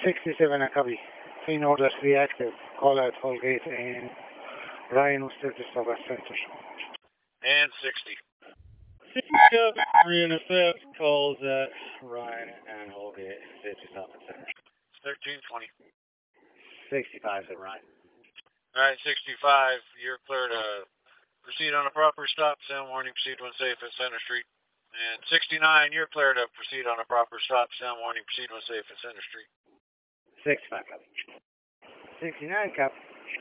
67 a copy. Clean order to be active. Call out Holgate and Ryan was still just over center. And 60. 60 copy. 3 NSF calls at Ryan and Holgate. Still just off at center. 1320. 65 at Ryan. All right, 65. You're clear to proceed on a proper stop. Sound warning. Proceed when safe at Center Street. And 69. You're clear to proceed on a proper stop. Sound warning. Proceed when safe at Center Street. 65 copy. 69 copy.